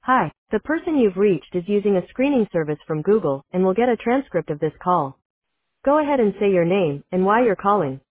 Hi, the person you've reached is using a screening service from Google and will get a transcript of this call. Go ahead and say your name and why you're calling.